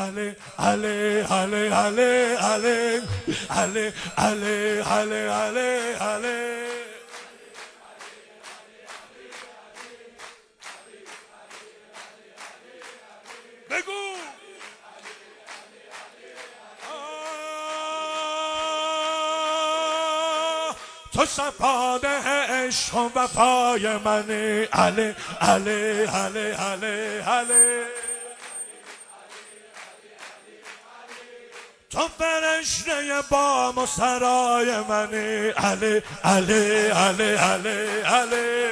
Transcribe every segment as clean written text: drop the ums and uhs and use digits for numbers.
علی علی علی علی علی علی علی علی علی علی بگو تو صفاده عشق و وفای منی علی علی علی علی علی تو فرشته بام و سرای منی علی علی علی علی علی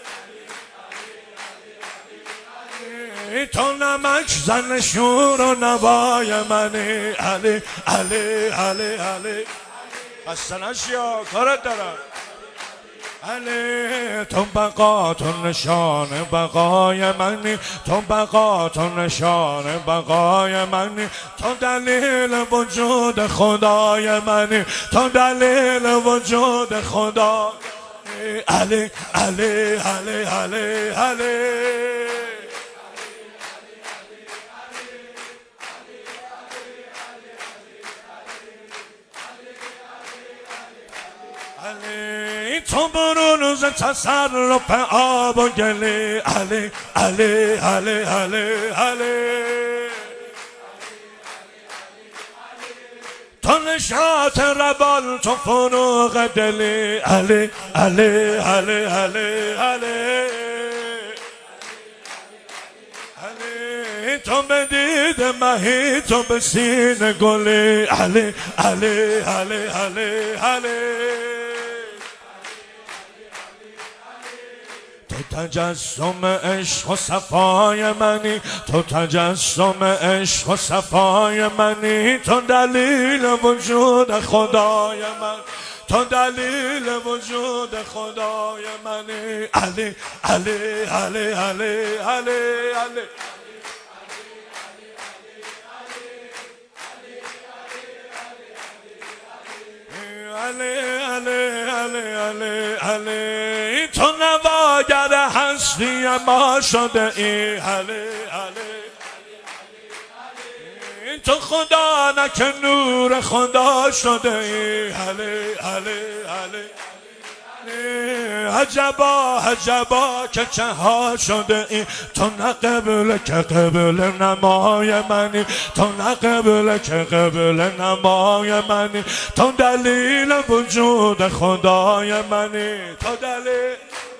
تو نمک زن شور و نوای منی علی علی علی علی خستنش یا کارت دارم علی تو بقا تو نشان بقای منی تو بقا تو نشان بقای منی تو دلیل وجود خدای منی تو دلیل وجود خدا علی علی علی علی علی علی تو برونز تصرف آب و گلی علی علی علی علی علی تو نشاط ربال تو فروغ دلی علی علی علی علی علی علی تو بدید مهی تو به سینه گلی علی علی علی علی علی تو تجسم عشق و صفای منی تو تجسم عشق و صفای منی تو دلیل وجود خدای من تو دلیل وجود خدای منی علی علی علی علی علی علی علی علی علی علی علی تو نواگر هستی ما شده ای علی علی تو خدا نه که نور خدا شده ای علی علی علی عجبا عجبا که چه ها شده ای تو نه قبل که قبل نمای منی تو نه قبل که قبل نمای منی تو دلیل وجود خدای منی تو دلیل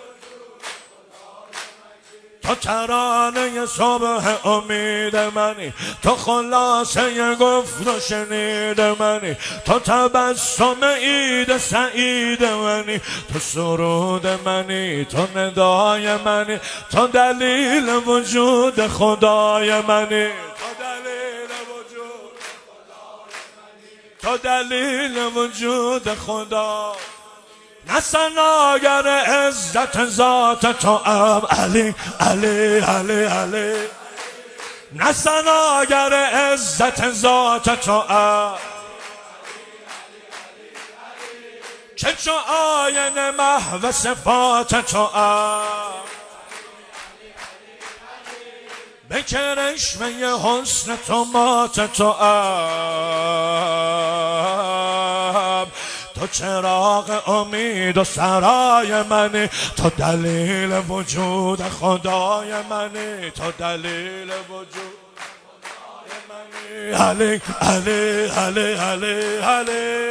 تو ترانه صبح امید منی تو خلاصه گفت و شنید منی تو تبسم عید سعید منی تو سرود منی تو ندای منی تو دلیل وجود خدای منی تو دلیل وجود تو دلیل وجود خدا نه ثناگر عزت ذات تو ام علی علی علی علی نه ثناگر عزت ذات تو ام که چو آینه محو صفات تو ام به کرشمه حسن تو مات تو ام تو چراغ امید و سرای منی تو دلیل وجود خدای منی تو دلیل وجود منی علی علی علی علی علی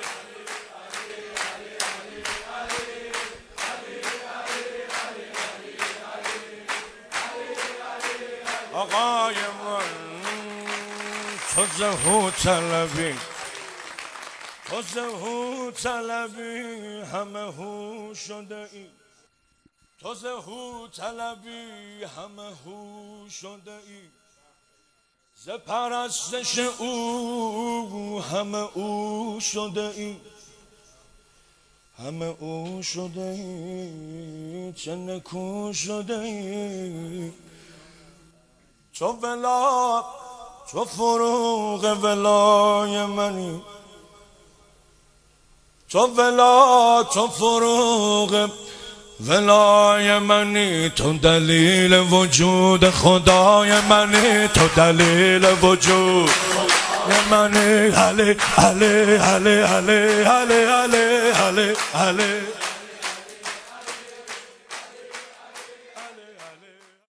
آقای من تو زهو طلبی تو زهو طلبی همه هو شده ای تو زهو طلبی همه هو شده ای ز پرستش او همه او شده ای همه او شده ای چه نکو شده ای تو ولا تو فروغ ولای منی تو ولا تو فروغ ولای منی، تو دلیل وجود خدای منی، تو دلیل وجود منی. علی علی علی علی علی علی علی علی